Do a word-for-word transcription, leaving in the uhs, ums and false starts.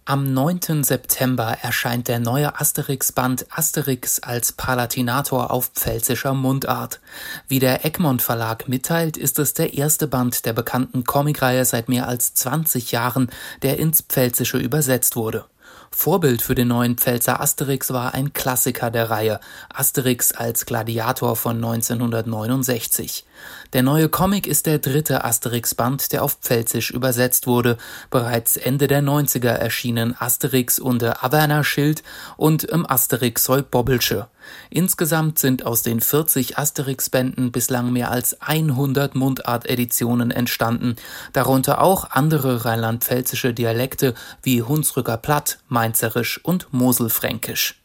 Am neunten September erscheint der neue Asterix-Band Asterix als Palatinator auf pfälzischer Mundart. Wie der Egmont Verlag mitteilt, ist es der erste Band der bekannten Comicreihe seit mehr als zwanzig Jahren, der ins Pfälzische übersetzt wurde. Vorbild für den neuen Pfälzer Asterix war ein Klassiker der Reihe, Asterix als Gladiator von neunzehnhundertneunundsechzig. Der neue Comic ist der dritte Asterix-Band, der auf Pfälzisch übersetzt wurde. Bereits Ende der neunziger erschienen Asterix und de Averner-Schild und im Asterix soll Bobbelsche. Insgesamt sind aus den vierzig Asterix-Bänden bislang mehr als hundert Mundart-Editionen entstanden, darunter auch andere rheinland-pfälzische Dialekte wie Hunsrücker Platt, Mainzerisch und Moselfränkisch.